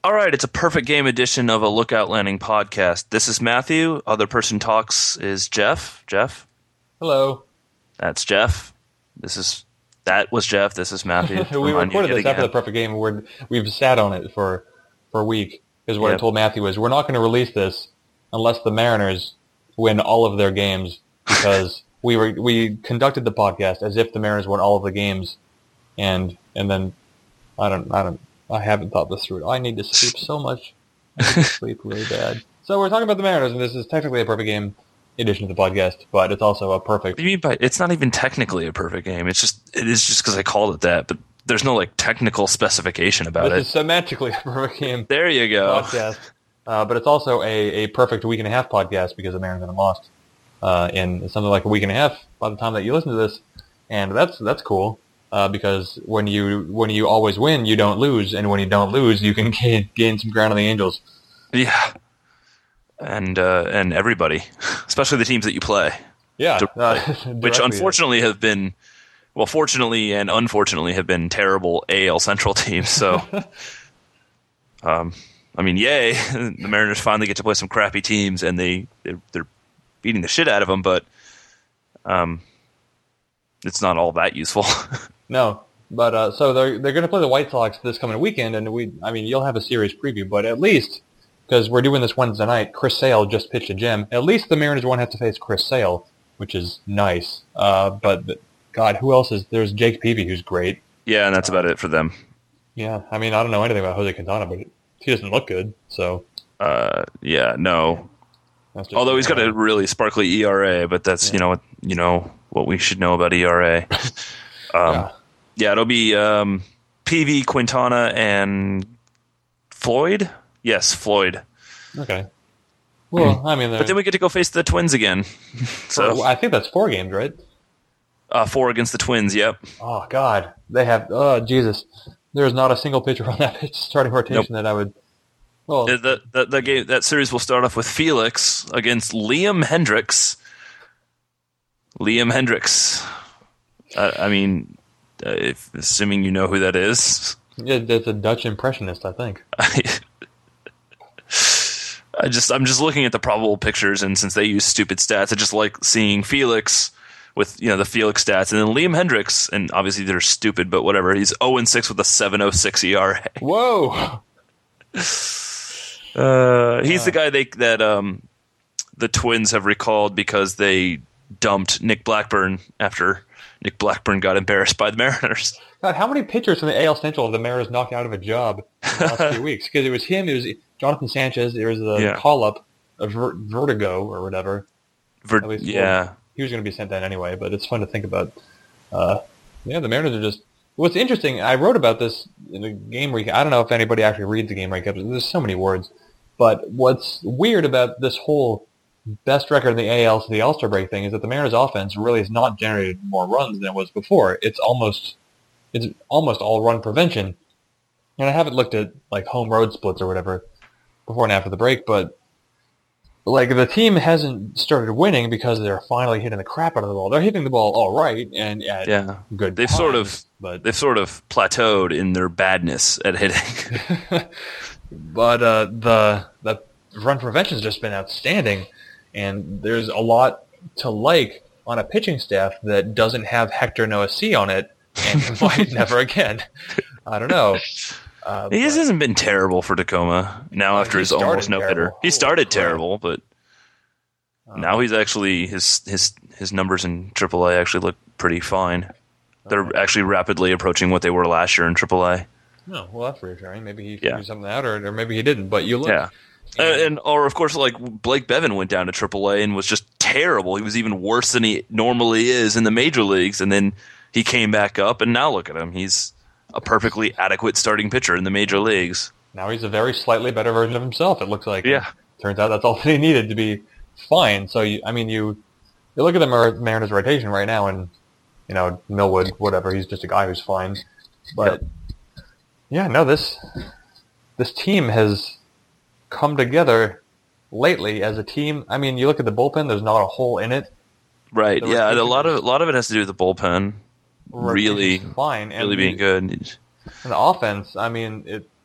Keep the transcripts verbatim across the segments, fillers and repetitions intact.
All right, it's a perfect game edition of a Lookout Landing podcast. This is Matthew. Other person talks is Jeff. Jeff. Hello. That's Jeff. This is that was Jeff. This is Matthew. We recorded this after the perfect game. We're, we've sat on it for for a week. Is what yep. I told Matthew is we're not going to release this unless the Mariners win all of their games because we were we conducted the podcast as if the Mariners won all of the games, and and then I don't I don't. I haven't thought this through. I need to sleep so much. I need to sleep really bad. So we're talking about the Mariners, and this is technically a perfect game edition of the podcast, but it's also a perfect... What do you mean by... It's not even technically a perfect game. It's just... It is just because I called it that, but there's no, like, technical specification about this it. This is semantically a perfect game. There you go. Podcast. Uh, but it's also a, a perfect week and a half podcast because the Mariners have lost uh, in something like a week and a half by the time that you listen to this, and that's that's cool. Uh, because when you when you always win, you don't lose, and when you don't lose, you can gain, gain some ground on the Angels. Yeah, and uh, and everybody, especially the teams that you play. Yeah, uh, which unfortunately have been, well, fortunately and unfortunately have been terrible A L Central teams. So, um, I mean, yay, the Mariners finally get to play some crappy teams, and they they're, they're beating the shit out of them, but um, it's not all that useful. No, but uh, so they're they're going to play the White Sox this coming weekend, and we, I mean, you'll have a series preview, but at least because we're doing this Wednesday night, Chris Sale just pitched a gem. At least the Mariners won't have to face Chris Sale, which is nice. Uh, but God, who else is there's Jake Peavy, who's great. Yeah, and that's uh, about it for them. Yeah, I mean, I don't know anything about Jose Quintana, but he doesn't look good. So, uh, yeah, no. Although he's got a really sparkly E R A, but that's yeah. you know what you know what we should know about E R A. Um, yeah. yeah, it'll be um, P V, Quintana, and Floyd. Yes, Floyd. Okay. Well, I mean, but then we get to go face the Twins again. So I think that's four games, right? Uh, four against the Twins. Yep. Oh God, they have. Oh Jesus, there is not a single pitcher on that starting rotation nope. that I would. Well, the, the, the game that series will start off with Felix against Liam Hendriks. Liam Hendriks. Uh, I mean, uh, if, assuming you know who that is. Yeah, that's a Dutch impressionist, I think. I, I just, I'm just looking at the probable pictures, and since they use stupid stats, I just like seeing Felix with you know the Felix stats, and then Liam Hendriks, and obviously they're stupid, but whatever. He's oh and six with a seven oh six E R A. Whoa. uh, he's uh. the guy they that um, the Twins have recalled because they dumped Nick Blackburn after Nick Blackburn got embarrassed by the Mariners. God, how many pitchers from the A L Central have the Mariners knocked out of a job in the last few weeks? Because it was him, it was Jonathan Sanchez, there was a yeah. call-up, a ver- Vertigo or whatever. Ver- At least, yeah. Well, he was going to be sent down anyway, but it's fun to think about. Uh, yeah, the Mariners are just... What's interesting, I wrote about this in a game recap. I don't know if anybody actually reads the game recap. There's so many words. But what's weird about this whole best record in the A L to the All-Star break thing is that the Mariners offense really has not generated more runs than it was before. It's almost it's almost all run prevention. And I haven't looked at like home road splits or whatever before and after the break, but like the team hasn't started winning because they're finally hitting the crap out of the ball. They're hitting the ball all right and at yeah. good they've times, sort of but they've sort of plateaued in their badness at hitting. But uh, the the run prevention's just been outstanding. And there's a lot to like on a pitching staff that doesn't have Hector Noacea on it, and might never again. I don't know. Uh, he just hasn't been terrible for Tacoma now after his almost no hitter. He started terrible, but um, now he's actually his his his numbers in triple A actually look pretty fine. They're okay. actually rapidly approaching what they were last year in triple A. No, well that's reassuring. Maybe he yeah. figured something out, or, or maybe he didn't. But you look. Yeah. Uh, and or of course, like Blake Bevan went down to triple A and was just terrible. He was even worse than he normally is in the major leagues, and then he came back up, and now look at him. He's a perfectly adequate starting pitcher in the major leagues. Now he's a very slightly better version of himself. It looks like. Yeah. Turns out that's all he needed to be fine. So you, I mean, you you look at the Mar- Mariners' rotation right now, and you know Millwood, whatever. He's just a guy who's fine. But yep. yeah, no, this this team has come together lately as a team. I mean, you look at the bullpen; there's not a hole in it. Right. Yeah. A lot of a lot of it has to do with the bullpen. Really, fine. And really being good. And the offense. I mean, it.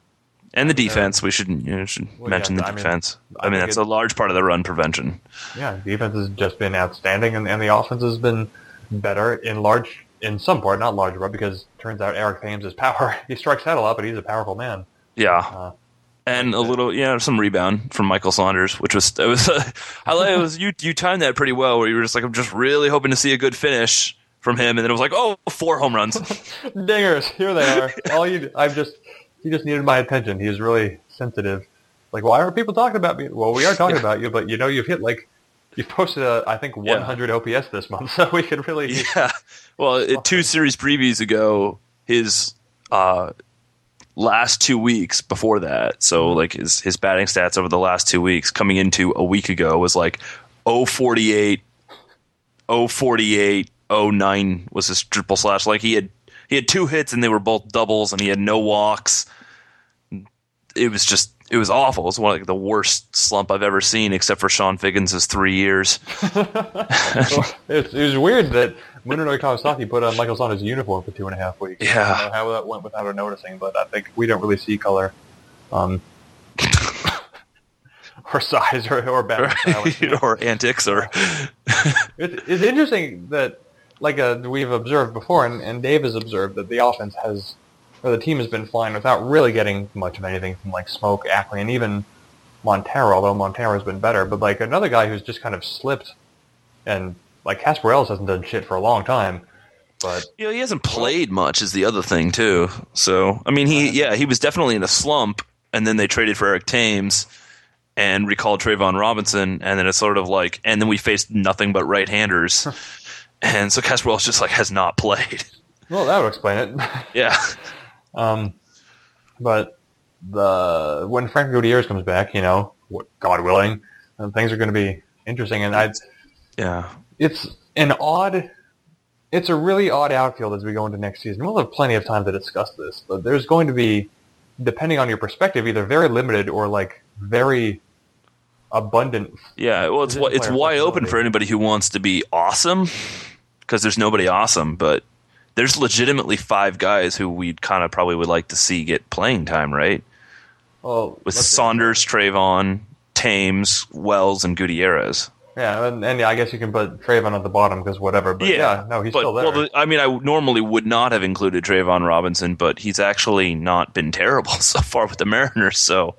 And the defense, we should, you know, should Well, mention yeah, the I mean, defense. I, I mean, think that's it- a large part of the run prevention. Yeah, defense has just been outstanding, and, and the offense has been better in large, in some part, not large part, because it turns out Eric Thames is power. He strikes out a lot, but he's a powerful man. Yeah. Uh, And a little, yeah, some rebound from Michael Saunders, which was, it was, uh, I like it was you. You timed that pretty well, where you were just like, I'm just really hoping to see a good finish from him, and then it was like, oh, four home runs. Dingers, here they are. All you, I've just, he just needed my attention. He was really sensitive. Like, why are people talking about me? Well, we are talking Yeah. about you, but you know, you've hit like, you've posted, a, I think, one hundred O P S this month, so we could really. Yeah. Well, it, two series previews ago, his uh, last two weeks before that, so like his his batting stats over the last two weeks, coming into a week ago, was like oh forty-eight, oh forty-eight, oh nine was his triple slash. Like he had he had two hits and they were both doubles, and he had no walks. It was just. It was awful. It was one of like, the worst slump I've ever seen, except for Sean Figgins' three years. It's, it was weird that Munenori Kawasaki put on Michael Saunders' uniform for two and a half weeks. Yeah. I don't know how that went without her noticing, but I think we don't really see color, um, or size, or or batting style. or antics, or It's, it's interesting that, like uh, we've observed before, and, and Dave has observed that the offense has, or the team has been flying without really getting much of anything from like Smoke, Ackley, and even Montero. Although Montero has been better, but like another guy who's just kind of slipped, and like Casper Ellis hasn't done shit for a long time. But you know, he hasn't played much is the other thing too. So I mean, he yeah, he was definitely in a slump, and then they traded for Eric Thames and recalled Trayvon Robinson, and then it's sort of like, and then we faced nothing but right-handers, and so Casper Ellis just like has not played. well, that would explain it. Yeah. Um, but the when Frank Gutierrez comes back, you know, what- God willing, uh, things are going to be interesting. And I, Yeah. it's an odd, it's a really odd outfield as we go into next season. We'll have plenty of time to discuss this, but there's going to be, depending on your perspective, either very limited or like very abundant. Yeah, well, it's Position it's player wide open flexibility. for anybody who wants to be awesome, because there's nobody awesome, but there's legitimately five guys who we'd kind of probably would like to see get playing time, right? Well, With let's see. Saunders, Trayvon, Thames, Wells, and Gutierrez. Yeah, and, and yeah, I guess you can put Trayvon at the bottom because whatever. But yeah, no, he's but, still there. Well, the, I mean, I normally would not have included Trayvon Robinson, but he's actually not been terrible so far with the Mariners. So,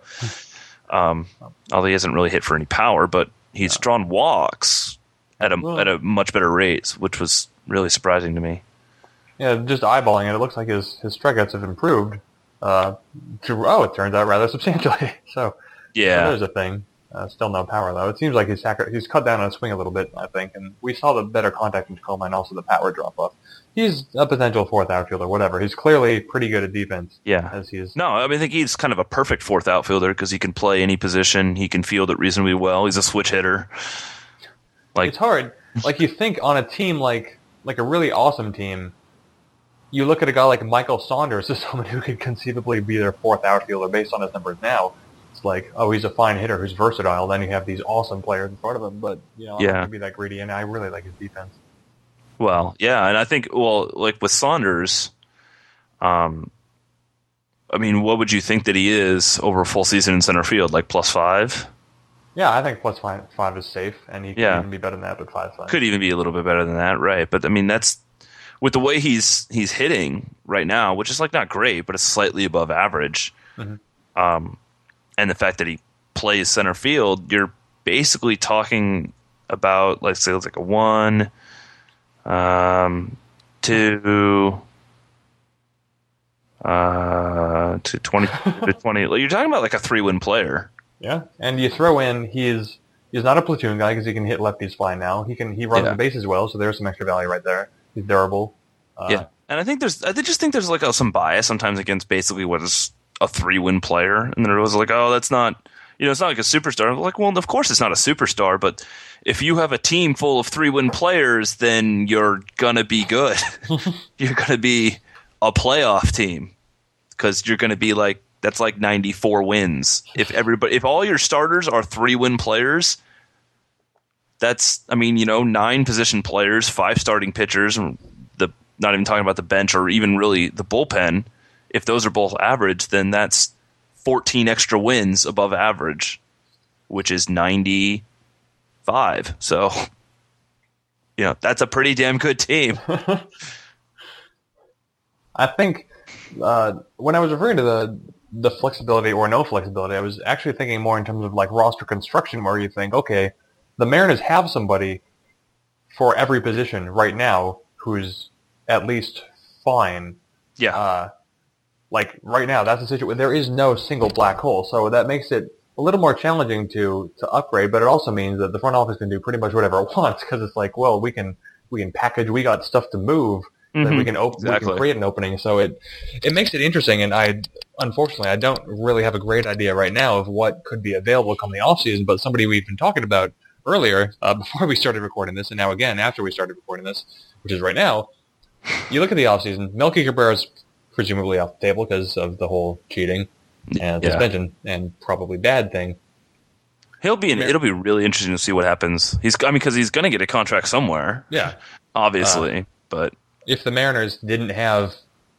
um, although he hasn't really hit for any power, but he's drawn walks at a Well- at a much better rate, which was really surprising to me. Yeah, just eyeballing it, it looks like his, his strikeouts have improved. Uh, to, oh, it turns out rather substantially. So Yeah, there's a thing. Uh, still no power though. It seems like he's sacri- he's cut down on his swing a little bit, I think, and we saw the better contact in Tacoma and also the power drop off. He's a potential fourth outfielder, whatever. He's clearly pretty good at defense. yeah. as he is. No, I mean, I think he's kind of a perfect fourth outfielder because he can play any position. He can field it reasonably well. He's a switch hitter. Like, It's hard. Like you think on a team like like a really awesome team, you look at a guy like Michael Saunders as someone who could conceivably be their fourth outfielder based on his numbers now. It's like, oh, he's a fine hitter who's versatile. Then you have these awesome players in front of him. But you know, I'm Yeah. not gonna be that greedy, and I really like his defense. well, yeah, and I think, well, like with Saunders, um, I mean, what would you think that he is over a full season in center field? Like plus five? Yeah, I think plus five, five is safe, and he could Yeah. even be better than that, but five fine. Could even be a little bit better than that, right? But I mean, that's with the way he's he's hitting right now, which is like not great, but it's slightly above average. Mhm. Um, and the fact that he plays center field, you're basically talking about, let's say, it's like a one, um, two, uh, to twenty to twenty. Like, you're talking about like a three-win player. Yeah, and you throw in he's he's not a platoon guy because he can hit lefties fine now. He can he runs Yeah. the bases well, so there's some extra value right there. He's durable. Uh, Yeah, and I think there's, I just think there's like a, some bias sometimes against basically what is a three-win player, and then it was like, oh, that's not, you know, it's not like a superstar. I'm like, well, of course it's not a superstar, but if you have a team full of three-win players, then you're gonna be good. You're gonna be a playoff team because you're gonna be like, that's like ninety-four wins. If everybody, if all your starters are three-win players, that's, I mean, you know, nine position players, five starting pitchers, and the not even talking about the bench or even really the bullpen. If those are both average, then that's fourteen extra wins above average, which is ninety-five. So, you know, that's a pretty damn good team. I think uh, when I was referring to the the flexibility or no flexibility, I was actually thinking more in terms of like roster construction, where you think, okay, the Mariners have somebody for every position right now who's at least fine. Yeah. Uh, like right now, that's the situation. There is no single black hole, so that makes it a little more challenging to to upgrade. But it also means that the front office can do pretty much whatever it wants, because it's like, well, we can we can package, we got stuff to move. Mm-hmm. That we can open, Exactly. we can create an opening. So it it makes it interesting. And I, unfortunately, I don't really have a great idea right now of what could be available come the off season. But somebody we've been talking about earlier, uh, before we started recording this, and now again after we started recording this, which is right now. You look at the off season. Melky Cabrera's presumably off the table because of the whole cheating and Yeah. suspension and probably bad thing. He'll be. An, it'll be really interesting to see what happens. He's. I mean, because he's going to get a contract somewhere. Yeah. Obviously, Uh, but. If the Mariners didn't have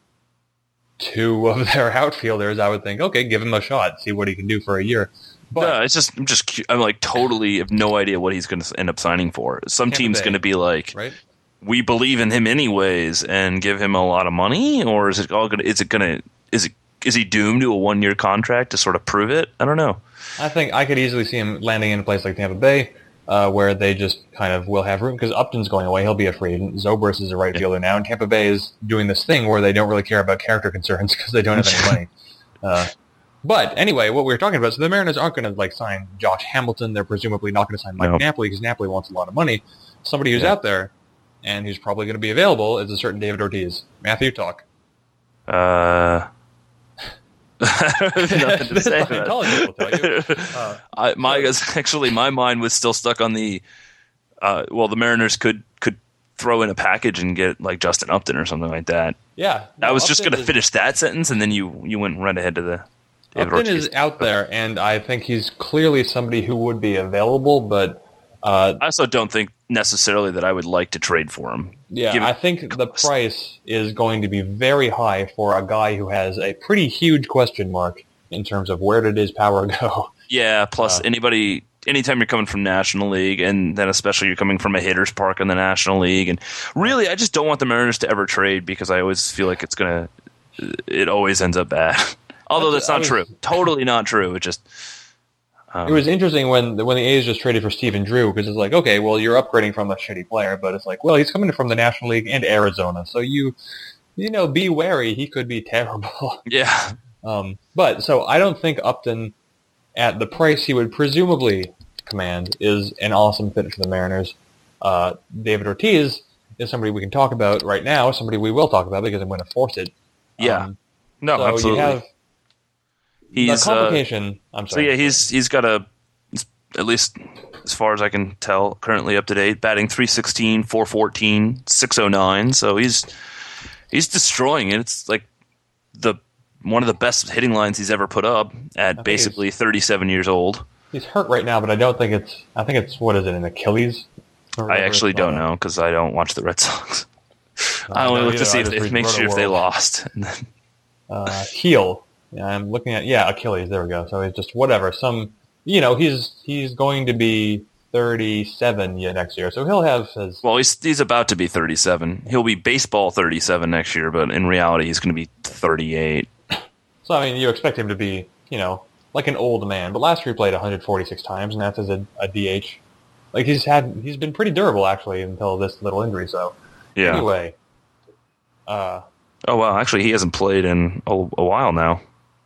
two of their outfielders, I would think, okay, give him a shot, see what he can do for a year. But No, it's just I'm just cu- I'm like totally have no idea what he's going to end up signing for. Some Tampa team's Bay, going to be like, right? we believe in him anyways, and give him a lot of money, or is it all going? to Is it going to? Is it? Is he doomed to a one year contract to sort of prove it? I don't know. I think I could easily see him landing in a place like Tampa Bay, uh, where they just kind of will have room, because Upton's going away. He'll be a free agent. Zobrist is a right fielder now, and Tampa Bay is doing this thing where they don't really care about character concerns because they don't have any money. Uh, but anyway, what we were talking about, so the Mariners aren't going to like sign Josh Hamilton. They're presumably not going to sign Mike No. Napoli, because Napoli wants a lot of money. Somebody who's Yeah. out there and who's probably going to be available is a certain David Ortiz. Matthew, talk. Uh, nothing to say. Scientology will tell you. Uh, I, my actually, my mind was still stuck on the. Uh, well, the Mariners could could throw in a package and get like Justin Upton or something like that. yeah. I was just Upton going to is- finish that sentence, and then you you went right ahead to the. David Upton Ortiz. is out there, and I think he's clearly somebody who would be available, but uh, I also don't think necessarily that I would like to trade for him. yeah, Given- I think the price is going to be very high for a guy who has a pretty huge question mark in terms of where did his power go. Yeah, plus Uh, anybody, anytime you're coming from National League, and then especially you're coming from a hitter's park in the National League, and really, I just don't want the Mariners to ever trade because I always feel like it's gonna, it always ends up bad. Although that's I not was- true, totally not true. It just, um, It was interesting when when the A's just traded for Stephen Drew, because it's like, okay, well, you're upgrading from a shitty player, but it's like, well, he's coming from the National League and Arizona, so you, you know, be wary. He could be terrible. yeah, Um, but so I don't think Upton, at the price he would presumably command, is an awesome fit for the Mariners. Uh, David Ortiz is somebody we can talk about right now, somebody we will talk about because I'm going to force it. yeah, Um, no, so absolutely. you have He's the uh, complication. I'm so sorry. yeah, he's he's got a, at least as far as I can tell, currently up to date, batting three sixteen, four fourteen, six oh nine. So he's he's destroying it. It's like the one of the best hitting lines he's ever put up at think basically thirty-seven years old. He's hurt right now, but I don't think it's. I think it's what is it, an Achilles? Or I whatever actually it's don't called. know because I don't watch the Red Sox. Uh, I only no, look to either. see I if just they read make sure if they Roto-World. lost. And then, uh, heel. Yeah, I'm looking at yeah Achilles. There we go. So it's just whatever. Some you know he's he's going to be thirty-seven yet next year, so he'll have his. well, he's he's about to be thirty-seven. He'll be baseball thirty-seven next year, but in reality, he's going to be thirty-eight. So I mean, you expect him to be you know like an old man, but last year he played one hundred forty-six times, and that's as a, a D H. Like he's had he's been pretty durable actually until this little injury. So Yeah. anyway, uh, Oh wow, actually, he hasn't played in a, a while now.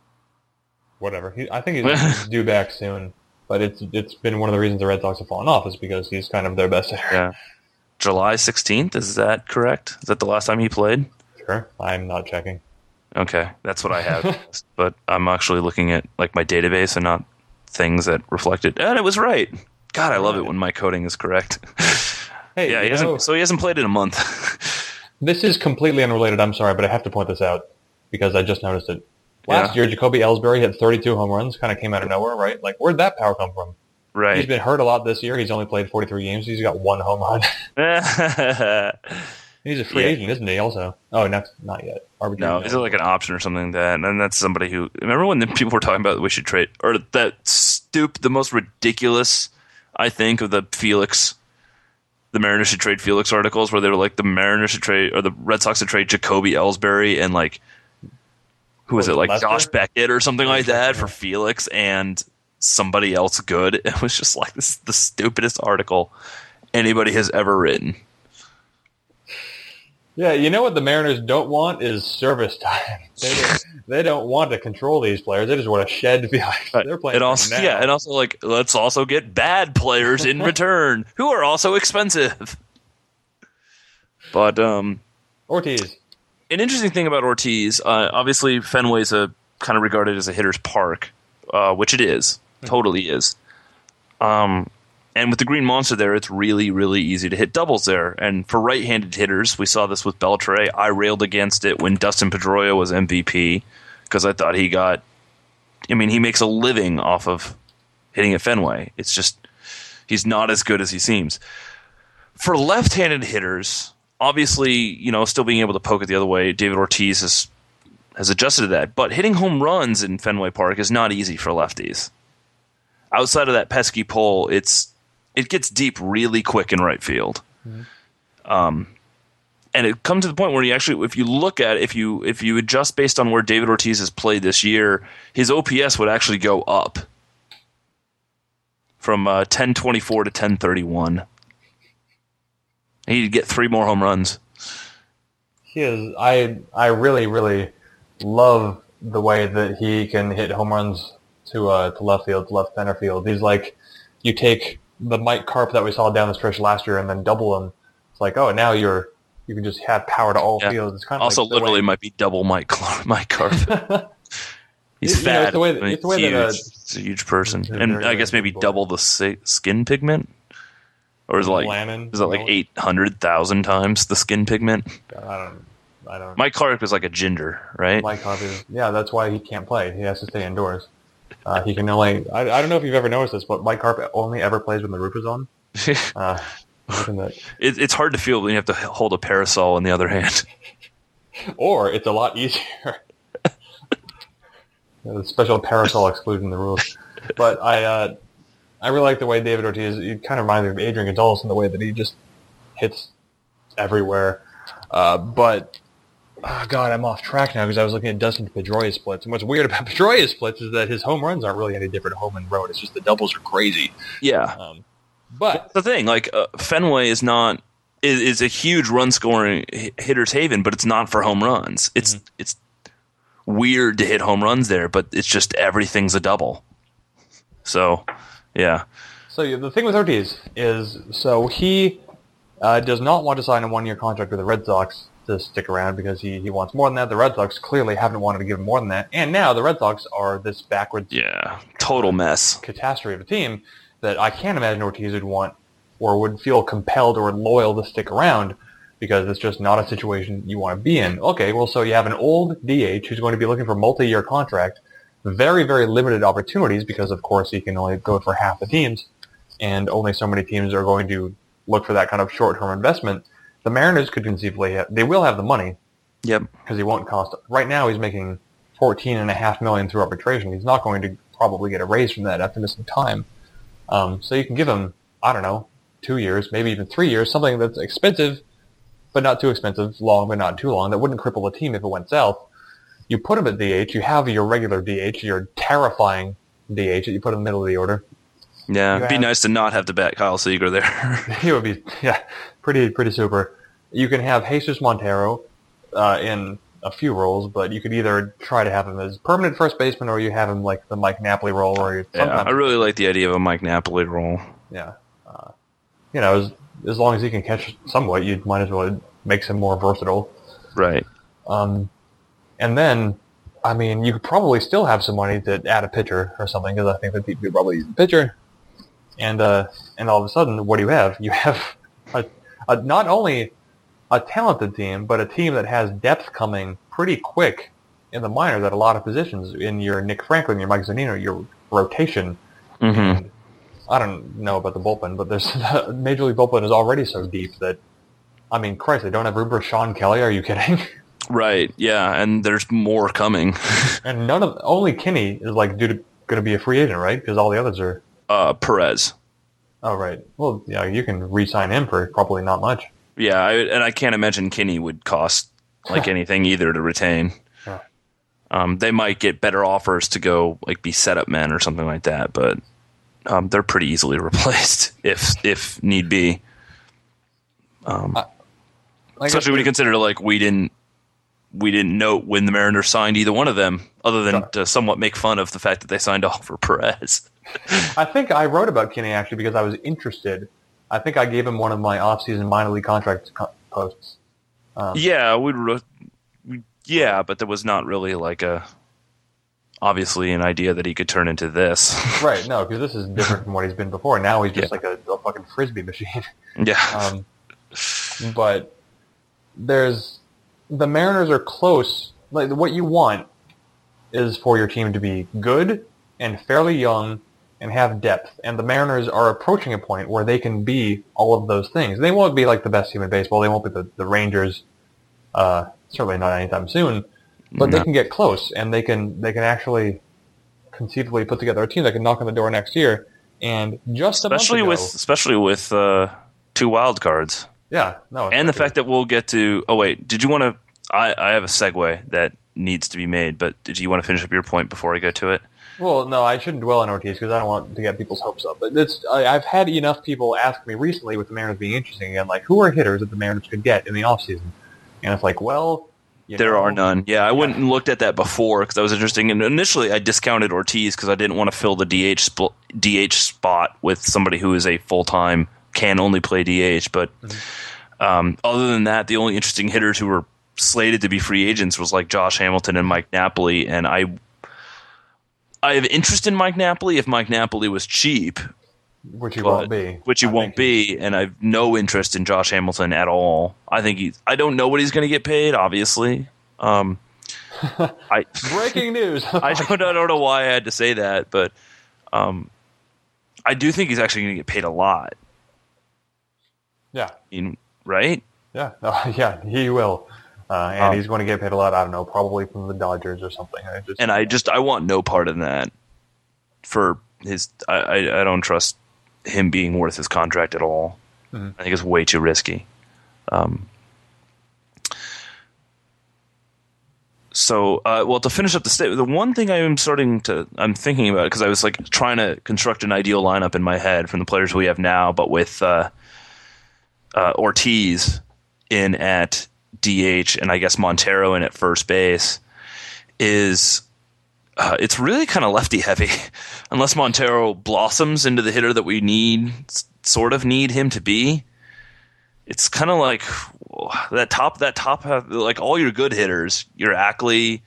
whatever. He, I think he's due back soon. But it's it's been one of the reasons the Red Sox have fallen off is because he's kind of their best hitter. Yeah. July sixteenth, is that correct? Is that the last time he played? Sure, I'm not checking. Okay, that's what I have. But I'm actually looking at like my database and not things that reflected. And it was right. God, I love it when my coding is correct. Hey, Yeah, he you hasn't. know, So he hasn't played in a month. this is completely unrelated. I'm sorry, but I have to point this out because I just noticed it. Last Yeah. year, Jacoby Ellsbury hit thirty-two home runs. Kind of came out of nowhere, right? Like, where'd that power come from? He's Right. been hurt a lot this year. He's only played forty-three games. He's got one home run. He's a free Yeah. agent, isn't he? Also, oh, not not yet. Arbitration No, is it like an option or something like that? And that's somebody who remember when the people were talking about we should trade or that stoop the most ridiculous I think of the Felix, the Mariners should trade Felix articles where they were like the Mariners should trade or the Red Sox should trade Jacoby Ellsbury and like who was What, it like Lester? Josh Beckett or something like that yeah. for Felix and somebody else good. It was just like this is the stupidest article anybody has ever written. Yeah, you know what the Mariners don't want is service time. They don't, they don't want to control these players. They just want to shed Felix. They're playing and also, now. yeah, and also like let's also get bad players in return who are also expensive. But um, Ortiz. an interesting thing about Ortiz, uh, obviously Fenway's a kind of regarded as a hitter's park, uh, which it is, totally is. Um, and with the Green Monster there, it's really, really easy to hit doubles there. And for right-handed hitters, we saw this with Beltre. I railed against it when Dustin Pedroia was M V P because I thought he got. I mean, he makes a living off of hitting at Fenway. It's just he's not as good as he seems. For left-handed hitters, obviously, you know, still being able to poke it the other way, David Ortiz has has adjusted to that. But hitting home runs in Fenway Park is not easy for lefties. Outside of that pesky pole, it's it gets deep really quick in right field. Mm-hmm. Um, and it comes to the point where you actually, if you look at, if you if you adjust based on where David Ortiz has played this year, his O P S would actually go up from uh, ten twenty-four to ten thirty-one. He'd get three more home runs. He is. I I really really love the way that he can hit home runs to uh, to left field, to left center field. He's like, you take the Mike Carp that we saw down the stretch last year and then double him. It's like, oh, now you're you can just have power to all Yeah. fields. It's kind of Also, like the literally way, might be double Mike Clark, Mike Carp. He's You know, fat. it's the way that- I mean, it's the way huge. that, uh, He's a huge person, They're and very, I very guess maybe good boy. double the si- skin pigment, or is it like Lannon, is it like you know? eight hundred thousand times the skin pigment? I don't. I don't. Mike Clark is like a ginger, right? Mike Carp is. Yeah, that's why he can't play. He has to stay indoors. Uh, he can only. I, I don't know if you've ever noticed this, but Mike Carp only ever plays when the roof is on. Uh, something that, it, it's hard to feel when you have to hold a parasol in the other hand. or it's a lot easier. The special parasol exclusion, the rules. But I, uh, I really like the way David Ortiz. He kind of reminds me of Adrian Gonzalez in the way that he just hits everywhere. Uh, but oh God, I'm off track now because I was looking at Dustin Pedroia's splits. And what's weird about Pedroia's splits is that his home runs aren't really any different home and road. It's just the doubles are crazy. Yeah, Um, but the thing, like uh, Fenway is not is, is a huge run scoring hitter's haven, but it's not for home runs. It's mm-hmm. it's weird to hit home runs there, but it's just everything's a double. So, yeah. So yeah, the thing with Ortiz is, so he uh, does not want to sign a one-year contract with the Red Sox to stick around because he, he wants more than that. The Red Sox clearly haven't wanted to give him more than that, and now the Red Sox are this backwards Yeah, total mess. catastrophe of a team that I can't imagine Ortiz would want or would feel compelled or loyal to stick around because it's just not a situation you want to be in. Okay, well, so you have an old D H who's going to be looking for a multi-year contract, very, very limited opportunities because, of course, he can only go for half the teams, and only so many teams are going to look for that kind of short-term investment. The Mariners could conceivably have, they will have the money. Yep. Because he won't cost, right now he's making fourteen and a half million through arbitration. He's not going to probably get a raise from that after missing time. Um, so you can give him, I don't know, two years, maybe even three years, something that's expensive, but not too expensive, long but not too long, that wouldn't cripple the team if it went south. You put him at D H, you have your regular D H, your terrifying D H that you put in the middle of the order. Yeah, You it'd be have- nice to not have to bat Kyle Seager there. He would be, yeah, pretty pretty super. You can have Jesus Montero uh, in a few roles, but you could either try to have him as permanent first baseman or you have him like the Mike Napoli role or you Yeah, sometimes, I really like the idea of a Mike Napoli role. yeah. Uh, you know, as as long as he can catch somewhat, you might as well. It makes him more versatile. Right. Um, and then, I mean, you could probably still have some money to add a pitcher or something because I think that people could probably use a pitcher. And uh, and all of a sudden, what do you have? You have a, a not only a talented team, but a team that has depth coming pretty quick in the minors at a lot of positions in your Nick Franklin, your Mike Zunino, your rotation. Mm-hmm. And I don't know about the bullpen, but there's the Major League bullpen is already so deep that I mean, Christ, they don't have room for Sean Kelly. Are you kidding? Right. Yeah, and there's more coming. And none of only Kinney is like due to going to be a free agent, right? Because all the others are. Uh, Perez. Oh, right. Well, yeah, you can re-sign him for probably not much. Yeah, I, and I can't imagine Kinney would cost like anything either to retain. Yeah. Um, they might get better offers to go like be setup men or something like that, but um, they're pretty easily replaced if if need be. Um, I, I especially when you consider like we didn't we didn't note when the Mariners signed either one of them, other than Sure. to somewhat make fun of the fact that they signed Oliver Perez. I think I wrote about Kinney actually because I was interested. I think I gave him one of my off-season minor league contract co- posts. Um, Yeah, we wrote, yeah, but there was not really like a obviously an idea that he could turn into this. Right, no, because this is different from what he's been before. Now he's just Yeah. like a, a fucking frisbee machine. Yeah. Um, but there's the Mariners are close. Like what you want is for your team to be good and fairly young and have depth. And the Mariners are approaching a point where they can be all of those things. They won't be like the best team in baseball. They won't be the, the Rangers. Uh, certainly not anytime soon. But No. they can get close, and they can they can actually conceivably put together a team that can knock on the door next year. And just a especially month with ago, especially with uh, two wild cards. yeah, no, And the fact that we'll get to. Oh wait, did you want to? I, I have a segue that needs to be made, but did you want to finish up your point before I go to it? Well, no, I shouldn't dwell on Ortiz because I don't want to get people's hopes up. But it's I, I've had enough people ask me recently with the Mariners being interesting again, like who are hitters that the Mariners could get in the offseason? And it's like, well, you There know, are none. Yeah, I went and looked at that before because that was interesting. And initially, I discounted Ortiz because I didn't want to fill the D H spl- D H spot with somebody who is a full time can only play D H. But um, other than that, the only interesting hitters who were slated to be free agents was like Josh Hamilton and Mike Napoli. And I, I have interest in Mike Napoli if Mike Napoli was cheap, which he but- won't be, which he I won't think he- be, and I've no interest in Josh Hamilton at all. I think he's. I don't know what he's going to get paid. Obviously, um, I Breaking news! I don't, I don't know why I had to say that, but um, I do think he's actually going to get paid a lot. yeah, I mean, right? yeah, no, yeah, he will, uh, and Um, he's going to get paid a lot. I don't know, probably from the Dodgers or something. I just, And I just I want no part in that. For his, I I, I don't trust him being worth his contract at all. Mhm. I think it's way too risky. Um, so, uh, well, to finish up the state, the one thing I am starting to, I'm thinking about because I was like trying to construct an ideal lineup in my head from the players we have now, but with uh, uh, Ortiz in at D H and I guess Montero in at first base, is uh, it's really kind of lefty heavy, unless Montero blossoms into the hitter that we need, sort of need him to be. It's kind of like that top, that top, half, like all your good hitters, your Ackley,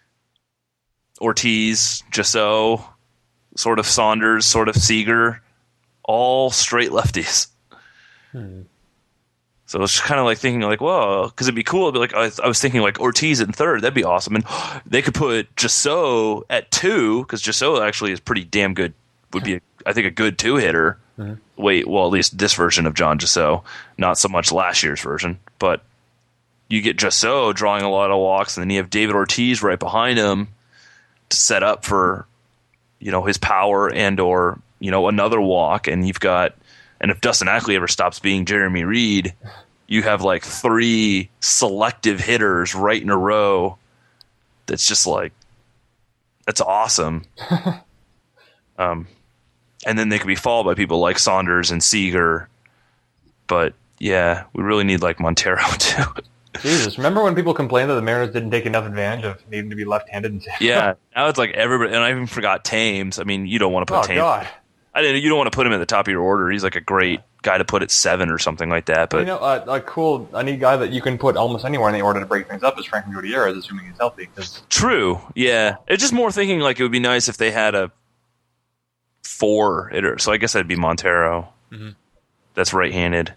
Ortiz, Jusso, sort of Saunders, sort of Seager, all straight lefties. Hmm. So it's kind of like thinking like, whoa, because it'd be cool. It'd be like I, I was thinking like Ortiz in third, that'd be awesome, and they could put Jusso at two because Jusso actually is pretty damn good. Would be, a, I think, a good two hitter. Mhm. Wait, well, at least this version of John Jusso, not so much last year's version, but you get Jusso drawing a lot of walks, and then you have David Ortiz right behind him to set up for, you know, his power and or you know another walk, and you've got. And if Dustin Ackley ever stops being Jeremy Reed, you have like three selective hitters right in a row. That's just like, that's awesome. um, and then they could be followed by people like Saunders and Seager. But yeah, we really need like Montero too. Jesus, remember when people complained that the Mariners didn't take enough advantage of needing to be left-handed? And Yeah, now it's like everybody, and I even forgot Thames. I mean, you don't want to put oh Thames. God. I didn't. You don't want to put him at the top of your order. He's like a great guy to put at seven or something like that. But You know, uh, a cool, a neat guy that you can put almost anywhere in the order to break things up is Franklin Gutierrez, assuming he's healthy. 'Cause true, yeah. It's just more thinking like it would be nice if they had a four hitter. So I guess that'd be Montero. Mhm. That's right-handed.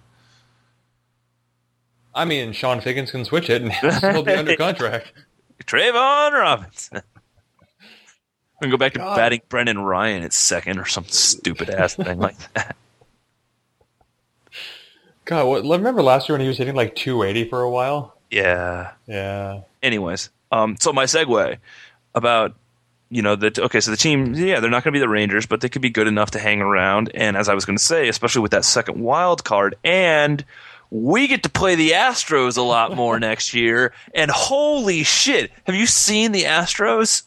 I mean, Sean Figgins can switch it and he'll still be under contract. Trayvon Robinson. We can go back to God. batting Brendan Ryan at second or some stupid ass thing like that. God, what, remember last year when he was hitting like two eighty for a while? Yeah. Yeah. Anyways, um, so my segue about, you know, the okay, so the team, yeah, they're not going to be the Rangers, but they could be good enough to hang around. And as I was going to say, especially with that second wild card, and we get to play the Astros a lot more next year. And holy shit, have you seen the Astros?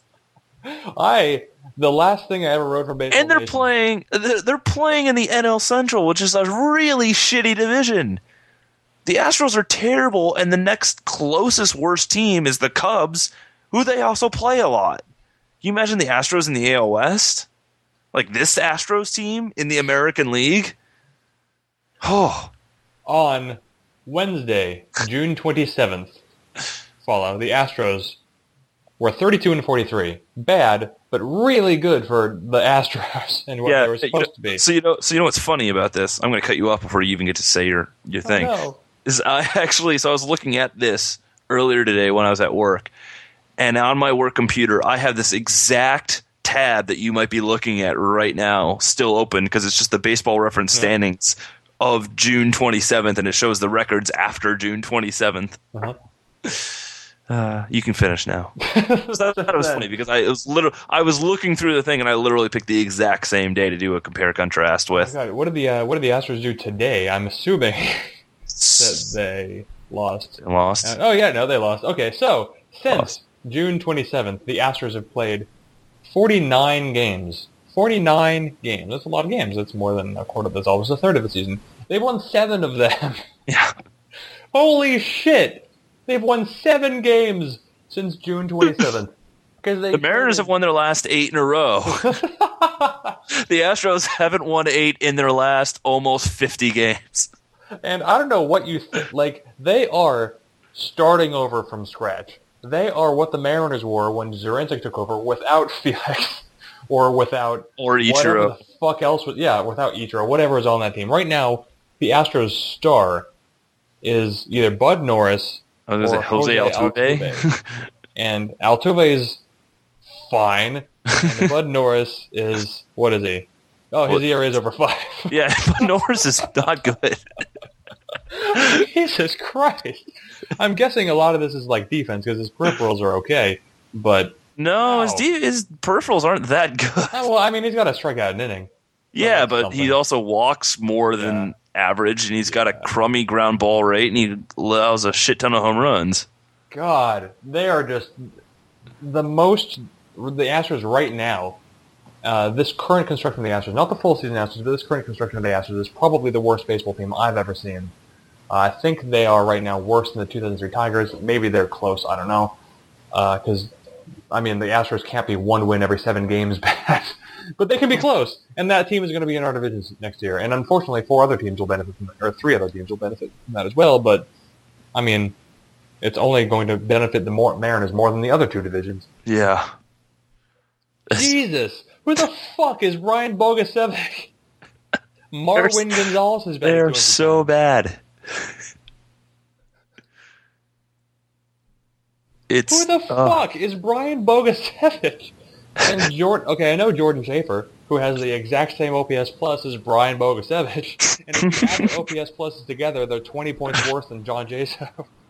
I the last thing I ever wrote for baseball, and they're Nation, playing, they're, they're playing in the N L Central, which is a really shitty division. The Astros are terrible, and the next closest worst team is the Cubs, who they also play a lot. Can you imagine the Astros in the A L West? Like this Astros team in the American League? Oh. on Wednesday, June twenty-seventh, follow, the Astros were thirty-two and forty-three. Bad, but really good for the Astros and what Yeah, they were supposed you know, to be. So you know, so you know what's funny about this? I'm going to cut you off before you even get to say your your thing. Oh, no. Is I actually, so I was looking at this earlier today when I was at work, and on my work computer, I have this exact tab that you might be looking at right now still open because it's just the Baseball Reference Yeah. standings of June twenty-seventh, and it shows the records after June twenty-seventh. Uh-huh. Uh, you can finish now. So that, that was funny because I it was literally I was looking through the thing and I literally picked the exact same day to do a compare contrast with. God, what did the uh, what did the Astros do today? I'm assuming that they lost. Lost. Uh, oh yeah, no, they lost. Okay, so since Lost. June twenty-seventh, the Astros have played forty-nine games. forty-nine games. That's a lot of games. That's more than a quarter. That's almost a third of the season. They've won seven of them. Yeah. Holy shit! They've won seven games since June twenty-seventh. Because they The Mariners have won their last eight in a row. The Astros haven't won eight in their last almost fifty games. And I don't know what you think. Like, they are starting over from scratch. They are what the Mariners were when Zurandzik took over without Felix or without Or whatever Ichiro. the fuck else was. Yeah, without Ichiro, whatever is on that team. Right now, the Astros star is either Bud Norris I was or going to say Jose Altuve. Altuve. And Altuve is fine. And Bud Norris is, what is he? Oh, his What? E R A is over five. Yeah, but Norris is not good. Jesus Christ. I'm guessing a lot of this is like defense because his peripherals are okay. But, No, his, Wow. D- his peripherals aren't that good. oh, well, I mean, he's got to strike out an inning. Yeah, that's but he something. also walks more than average, and he's got a crummy ground ball rate, and he allows a shit ton of home runs. God, they are just the most, the Astros right now, uh, this current construction of the Astros, not the full season Astros, but this current construction of the Astros is probably the worst baseball team I've ever seen. Uh, I think they are right now worse than the two thousand three Tigers. Maybe they're close, I don't know. Because, I mean, the Astros can't be one win every seven games bad. But they can be close. And that team is going to be in our divisions next year. And unfortunately, four other teams will benefit from that, or three other teams will benefit from that as well. But, I mean, it's only going to benefit the more Mariners more than the other two divisions. Yeah. Jesus! Who the fuck is Brian Bogusevic? Marwin Gonzalez has been. They're so bad. It's Who the uh, fuck is Brian Bogusevic? And Jordan. Okay, I know Jordan Schaefer, who has the exact same O P S plus as Brian Bogusevic. And if you add their O P S pluses together, they're twenty points worse than John Jaso.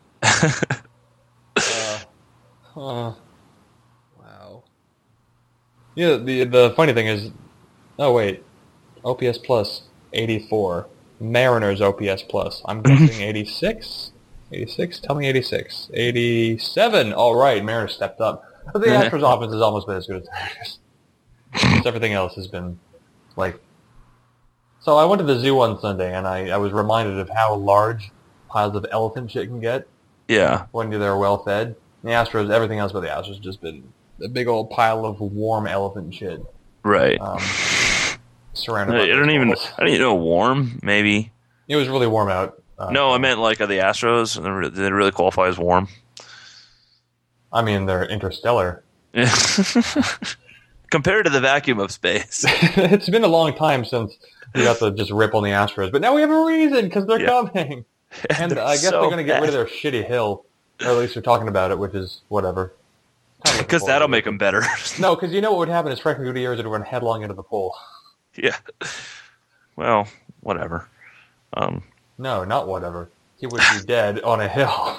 uh, huh. Wow. Yeah. The the funny thing is, oh wait, O P S plus eighty-four. Mariners O P S plus. I'm guessing eighty-six. eighty-six? Tell me eighty-six. eighty-seven. All right, Mariners stepped up. But the Astros offense has almost been as good as theirs. Just everything else has been, like... So I went to the zoo on Sunday, and I, I was reminded of how large piles of elephant shit can get yeah. when they're well fed. The Astros, everything else but the Astros has just been a big old pile of warm elephant shit. Right. Um, surrounded I by don't even. baseballs. I don't even know. Warm, maybe. It was really warm out. Uh, No, I meant like uh, the Astros. They re- they really qualify as warm. I mean, they're interstellar. Compared to the vacuum of space. It's been a long time since we got to just rip on the Astros, but now we have a reason because they're Yeah. coming. And They're I guess so they're going to get rid of bad. their shitty hill, or at least they're talking about it, which is whatever. Because that'll make them better. No, because you know what would happen is Franklin Gutierrez would run headlong into the pole. Yeah. Well, whatever. Um, No, not whatever. He would be dead on a hill.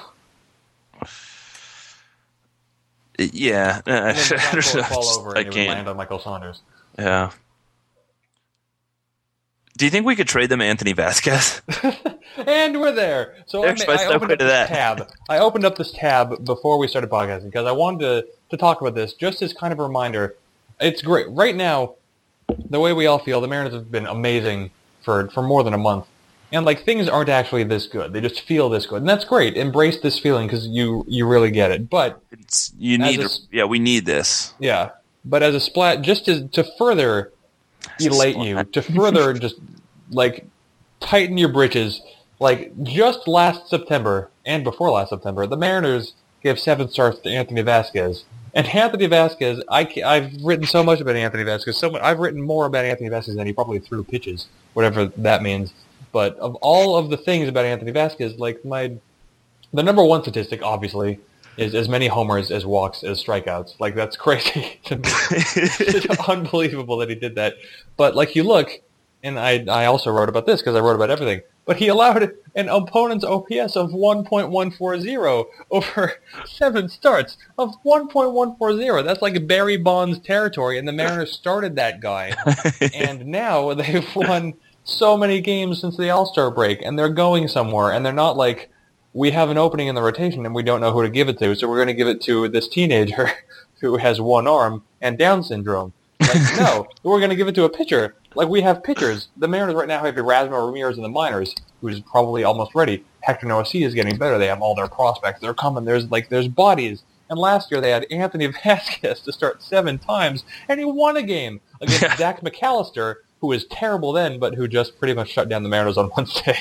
Yeah. And then the bat would fall over I and he can't. would land on Michael Saunders. Yeah. Do you think we could trade them Anthony Vasquez? And we're there. So I, There's ma- my I opened segue up to this that. tab. I opened up this tab before we started podcasting because I wanted to, to talk about this just as kind of a reminder. It's great. Right now, the way we all feel, the Mariners have been amazing for, for more than a month. And, like, things aren't actually this good. They just feel this good. And that's great. Embrace this feeling because you, you really get it. But It's, you need, a- to, yeah, we need this. yeah. But as a splat, just to, to further As a elate splat. you, to further just, like, tighten your britches, like, just last September, and before last September, the Mariners gave seven stars to Anthony Vasquez. And Anthony Vasquez, I, ca- I've written so much about Anthony Vasquez, so much, I've written more about Anthony Vasquez than he probably threw pitches, whatever that means. But of all of the things about Anthony Vasquez, like, my, the number one statistic, obviously, is as many homers as walks as strikeouts. Like, that's crazy to me. It's unbelievable that he did that. But, like, you look, and I I also wrote about this because I wrote about everything, but he allowed an opponent's O P S of one point one four zero over seven starts of one point one four zero. That's like Barry Bonds territory, and the Mariners started that guy. And now they've won so many games since the All-Star break, and they're going somewhere, and they're not like, we have an opening in the rotation and we don't know who to give it to, so we're going to give it to this teenager who has one arm and Down syndrome. Like, no, we're going to give it to a pitcher. Like, we have pitchers. The Mariners right now have Erasmo Ramirez in the minors, who's probably almost ready. Hector Noacea is getting better. They have all their prospects. They're coming. There's, like, there's bodies. And last year they had Anthony Vasquez to start seven times, and he won a game against Yeah. Zach McAllister, who was terrible then, but who just pretty much shut down the Mariners on Wednesday.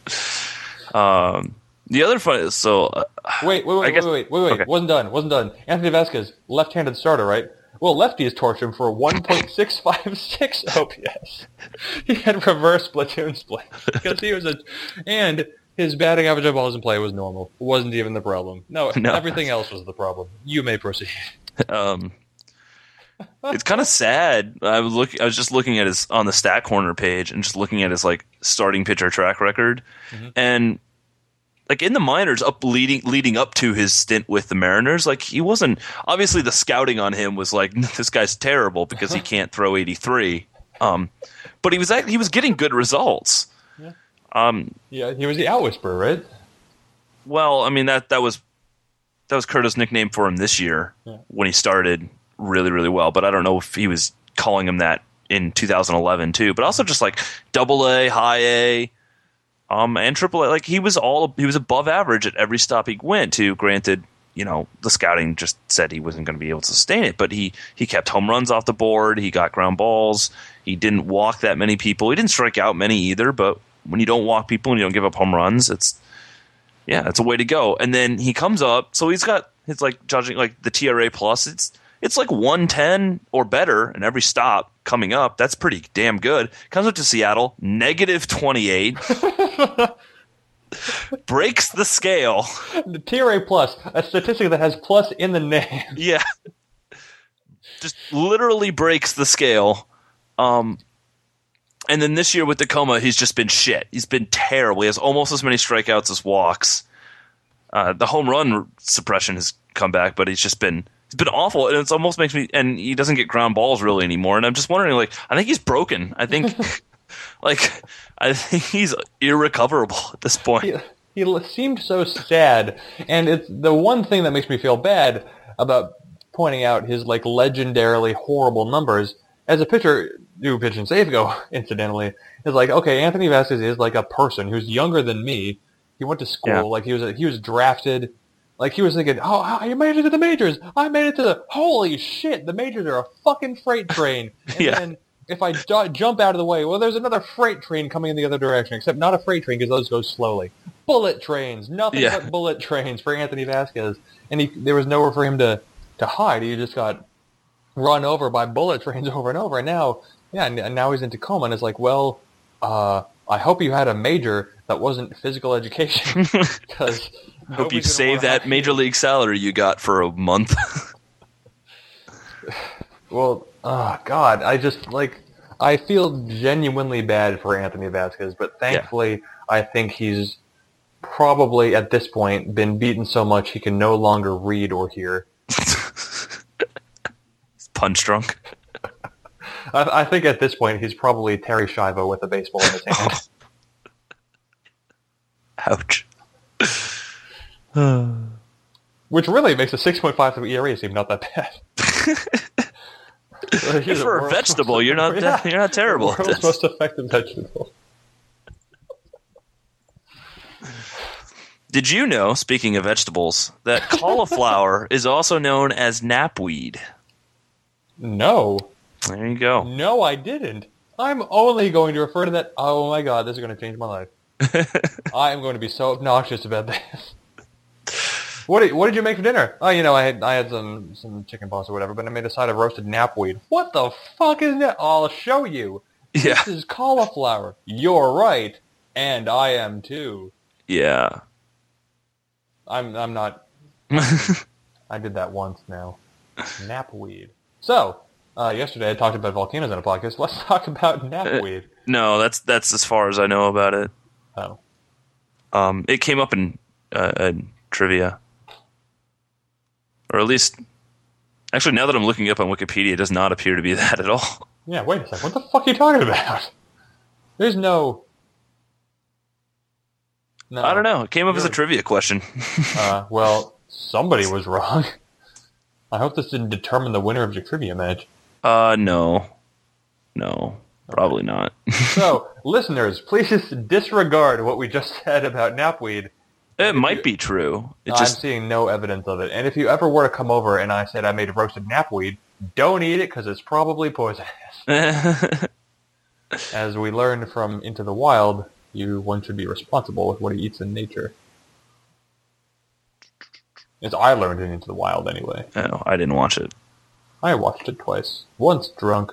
Um, the other fun is, so... Uh, Wait, wait, I wait, guess- wait, wait, wait, wait. okay. Wasn't done, wasn't done. Anthony Vasquez, left-handed starter, right? Well, lefties torched him for one point six five six O P S. He had reverse platoon split because he was a, and his batting average on balls in play was normal. Wasn't even the problem. No, No. everything else was the problem. You may proceed. um, it's kind of sad. I was look. I was just looking at his on the Stat Corner page and just looking at his like starting pitcher track record, Mm-hmm. and like in the minors, up leading leading up to his stint with the Mariners, like he wasn't. Obviously, the scouting on him was like, this guy's terrible because he can't throw eighty-three. Um, but he was act- he was getting good results. Yeah. Um, Yeah, he was the out whisperer, right? well, I mean that that was that was Curtis' nickname for him this year Yeah. when he started really really well. But I don't know if he was calling him that in two thousand eleven too. But also just like Double A, High A, um, and Triple A. Like he was all he was above average at every stop he went to. Granted, you know the scouting just said he wasn't going to be able to sustain it, but he he kept home runs off the board. He got ground balls. He didn't walk that many people. He didn't strike out many either. But when you don't walk people and you don't give up home runs, it's yeah, it's a way to go. And then he comes up, so he's got it's like judging like the T R A plus. It's it's like one ten or better in every stop coming up. That's pretty damn good. Comes up to Seattle, negative twenty-eight, breaks the scale. The T R A plus, a statistic that has plus in the name. Yeah, just literally breaks the scale. Um, and then this year with Tacoma, he's just been shit. He's been terrible. He has almost as many strikeouts as walks. Uh, the home run suppression has come back, but he's just been he's been awful. And it almost makes me. And he doesn't get ground balls really anymore. And I'm just wondering, like, I think he's broken. I think, like, I think he's irrecoverable at this point. He, he l- seemed so sad, and it's the one thing that makes me feel bad about pointing out his like legendarily horrible numbers as a pitcher who pitched in Safeco, incidentally, is like, okay, Anthony Vasquez is like a person who's younger than me. He went to school, Yeah. like he was a, he was drafted, like he was thinking, oh, I made it to the majors. I made it to the holy shit. The majors are a fucking freight train. And Yeah. then if I ju- jump out of the way, well, there's another freight train coming in the other direction, except not a freight train because those go slowly. Bullet trains, nothing Yeah. but bullet trains for Anthony Vasquez, and he, there was nowhere for him to, to hide. He just got run over by bullet trains over and over. And now, yeah, and now he's in Tacoma, and it's like, well, uh, I hope you had a major that wasn't physical education, because Hope you saved that major league salary you got for a month. Well, oh God, I just like I feel genuinely bad for Anthony Vasquez, but thankfully yeah. I think he's probably at this point been beaten so much he can no longer read or hear. Punch drunk. I, I think at this point he's probably Terry Schiavo with a baseball in his hand. Ouch. Which really makes a six point five E R A seem not that bad. Well, for a vegetable, you're not yeah, you're not terrible. The world's most effective vegetable. Did you know, speaking of vegetables, that cauliflower is also known as knapweed? No. There you go. No, I didn't. I'm only going to refer to that. Oh my god, this is going to change my life. I am going to be so obnoxious about this. What did, what did you make for dinner? Oh, you know, I had I had some, some chicken pasta or whatever, but I made a side of roasted knapweed. What the fuck is that? I'll show you. Yeah. This is cauliflower. You're right. And I am too. Yeah. I'm I'm not. I did that once now. Knapweed. So, uh, yesterday I talked about volcanoes on a podcast. Let's talk about knapweed. Uh, no, that's that's as far as I know about it. Oh. Um, it came up in, uh, in trivia. Or at least, actually, now that I'm looking up on Wikipedia, it does not appear to be that at all. Yeah, wait a second. What the fuck are you talking about? There's no... no. I don't know. It came up You're... as a trivia question. uh, well, somebody was wrong. I hope this didn't determine the winner of your trivia match. Uh, no. No, probably okay. not. So, listeners, please disregard what we just said about knapweed. It might you, be true. It no, just... I'm seeing no evidence of it. And if you ever were to come over and I said I made roasted knapweed, don't eat it because it's probably poisonous. As we learned from Into the Wild, you one should be responsible with what he eats in nature. As I learned in Into the Wild, anyway. Oh, I didn't watch it. I watched it twice. Once drunk.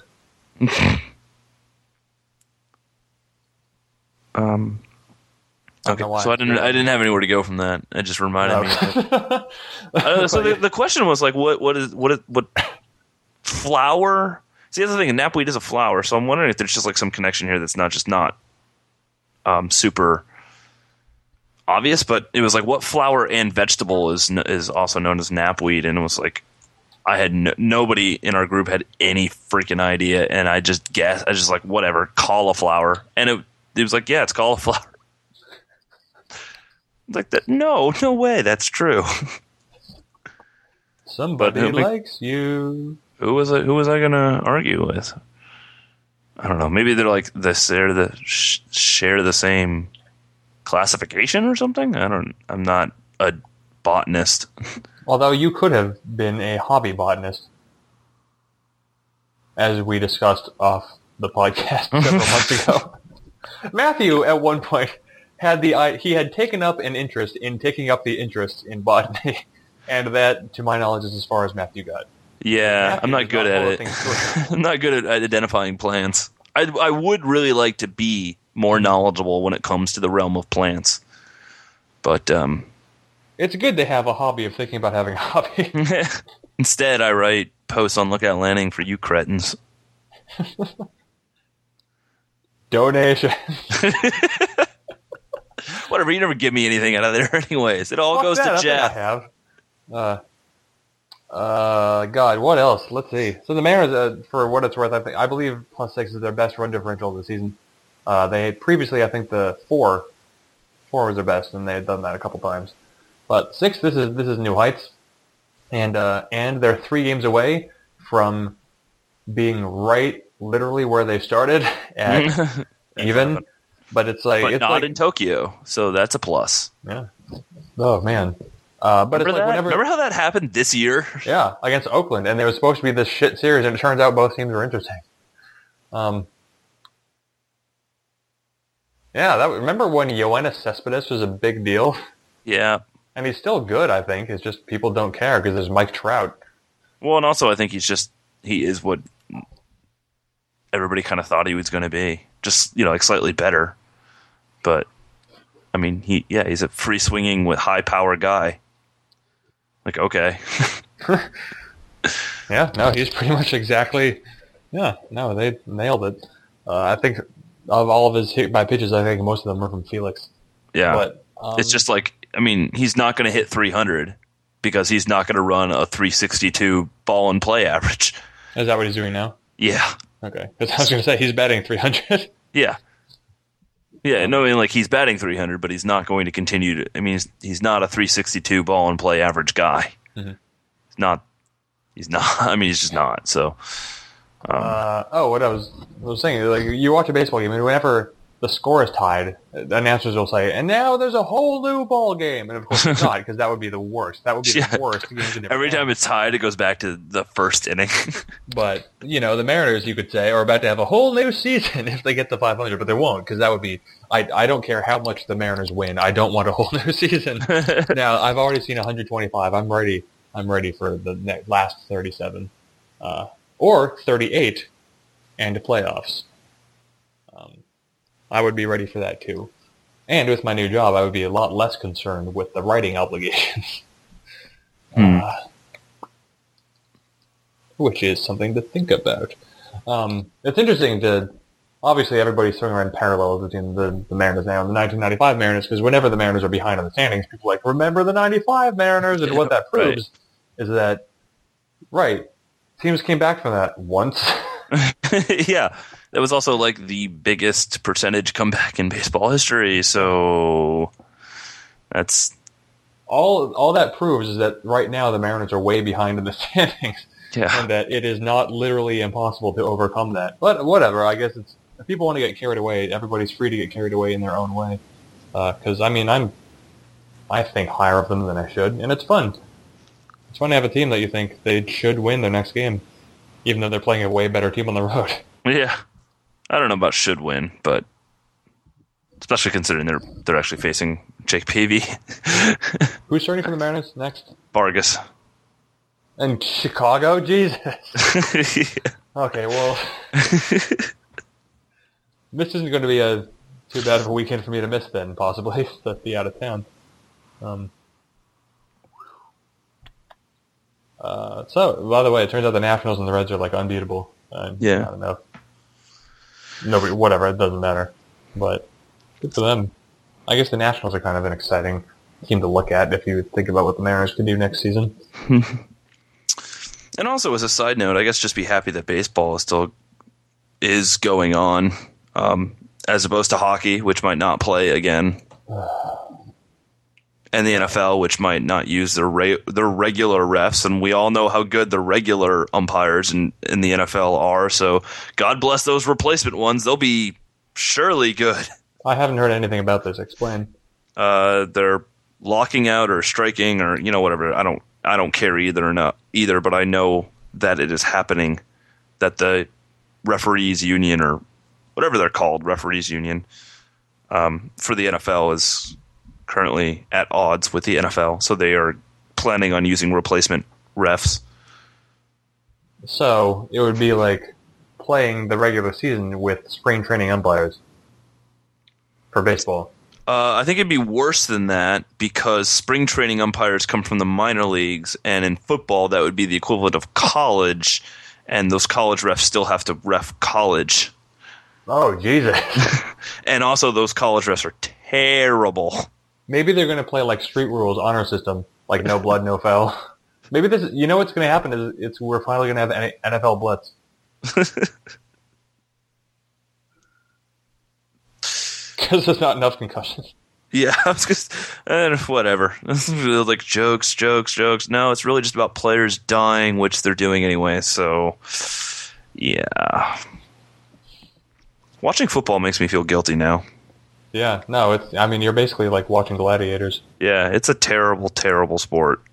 um... Okay, so I didn't. I didn't have anywhere to go from that. It just reminded no. me. Of uh, so the, the question was like, what? What is? What? Is, what? Flower? See, that's the thing. Knapweed is a flower, so I'm wondering if there's just like some connection here that's not just not um, super obvious. But it was like, what flower and vegetable is is also known as knapweed? And it was like, I had no, nobody in our group had any freaking idea, and I just guessed. I was just like, whatever, cauliflower, and it it was like, yeah, it's cauliflower. Like that? No, no way. That's true. Somebody but, likes you. Who was I? Who was I gonna argue with? I don't know. Maybe they're like the share the share the same classification or something. I don't. I'm not a botanist. Although you could have been a hobby botanist, as we discussed off the podcast several months ago. Matthew, at one point, had the he had taken up an interest in taking up the interest in botany, and that, to my knowledge, is as far as Matthew got. Yeah, Matthew I'm not good at it. I'm not good at identifying plants. I I would really like to be more knowledgeable when it comes to the realm of plants, but um, it's good to have a hobby of thinking about having a hobby. Instead, I write posts on Lookout Landing for you cretins. Donation. Whatever, you never give me anything out of there anyways. It all Fuck goes that, to Jeff. I have. Uh, uh, God, what else? Let's see. So the Mariners, uh, for what it's worth, I think I believe plus six is their best run differential of the season. Uh, they had previously, I think, the four, four was their best, and they had done that a couple times. But six, this is this is new heights, and uh, and they're three games away from being right, literally where they started at even. But it's like but it's not like, in Tokyo, so that's a plus. Yeah. Oh man. Uh, but remember it's like that? whenever. Remember how that happened this year? Yeah, against Oakland, and there was supposed to be this shit series, and it turns out both teams were interesting. Um. Yeah, that remember when Yoenis Cespedes was a big deal? Yeah. And he's still good, I think. It's just people don't care because there's Mike Trout. Well, and also I think he's just he is what everybody kind of thought he was going to be, just you know, like slightly better. But I mean, he yeah, he's a free swinging with high power guy. Like okay. Yeah, no, he's pretty much exactly Yeah, no, they nailed it. Uh, I think of all of his hit by pitches, I think most of them were from Felix. Yeah. But um, it's just like, I mean, he's not going to hit three hundred because he's not going to run a three sixty-two ball and play average. Is that what he's doing now? Yeah. Okay. Because I was going to say he's batting three hundred. Yeah. Yeah, no, I mean, like, he's batting three hundred, but he's not going to continue to. I mean, he's, he's not a three sixty-two ball and play average guy. Mm-hmm. He's not. He's not. I mean, he's just not. So. Um, uh, oh, what I was, I was saying, like, you watch a baseball game, and whenever the score is tied, the announcers will say, "And now there's a whole new ball game," and of course it's not, because that would be the worst. That would be yeah. the worst. Games Every time it's tied, it goes back to the first inning. But you know, the Mariners, you could say, are about to have a whole new season if they get to five hundred, but they won't, because that would be. I I don't care how much the Mariners win. I don't want a whole new season. Now I've already seen one twenty-five. I'm ready. I'm ready for the next, last thirty-seven, uh, or thirty-eight, and the playoffs. Um, I would be ready for that too. And with my new job, I would be a lot less concerned with the writing obligations. Hmm. Uh, which is something to think about. Um, it's interesting to, obviously everybody's throwing around parallels between the, the Mariners now and the nineteen ninety-five Mariners, because whenever the Mariners are behind in the standings, people are like, remember the ninety-five Mariners? And yeah, what that proves right. is that, right, teams came back from that once. Yeah. That was also like the biggest percentage comeback in baseball history, so that's all all that proves is that right now the Mariners are way behind in the standings. Yeah. And that it is not literally impossible to overcome that. But whatever, I guess it's if people want to get carried away, everybody's free to get carried away in their own way. Because uh, I mean, I'm I think higher of them than I should, and it's fun. It's fun to have a team that you think they should win their next game, even though they're playing a way better team on the road. Yeah. I don't know about should win, but especially considering they're they're actually facing Jake Peavy. Who's starting for the Mariners next? Vargas. And Chicago? Jesus. Yeah. Okay, well, this isn't going to be a too bad of a weekend for me to miss then, possibly, to be out of town. Um, uh, so, by the way, it turns out the Nationals and the Reds are, like, unbeatable. Uh, Yeah. I don't know. Nobody, whatever, it doesn't matter. But good for them. I guess the Nationals are kind of an exciting team to look at if you think about what the Mariners could do next season. And also, as a side note, I guess just be happy that baseball is still is going on, um, as opposed to hockey, which might not play again, and the N F L, which might not use their re- their regular refs. And we all know how good the regular umpires in, in the N F L are. So God bless those replacement ones; they'll be surely good. I haven't heard anything about this. Explain. Uh, they're locking out or striking or you know whatever. I don't I don't care either or not either, but I know that it is happening. That the referees union or whatever they're called, referees union, um, for the N F L is currently at odds with the N F L, so they are planning on using replacement refs. So it would be like playing the regular season with spring training umpires for baseball. Uh, I think it'd be worse than that because spring training umpires come from the minor leagues, and in football that would be the equivalent of college, and those college refs still have to ref college. Oh, Jesus. And also those college refs are terrible. Maybe they're going to play like Street Rules honor system, like no blood, no foul. Maybe this. You know what's going to happen is it's we're finally going to have N F L blitz. Because there's not enough concussions. Yeah, I was just uh, whatever. Like jokes, jokes, jokes. No, it's really just about players dying, which they're doing anyway. So, yeah. Watching football makes me feel guilty now. Yeah, no, it's. I mean, you're basically like watching gladiators. Yeah, it's a terrible, terrible sport.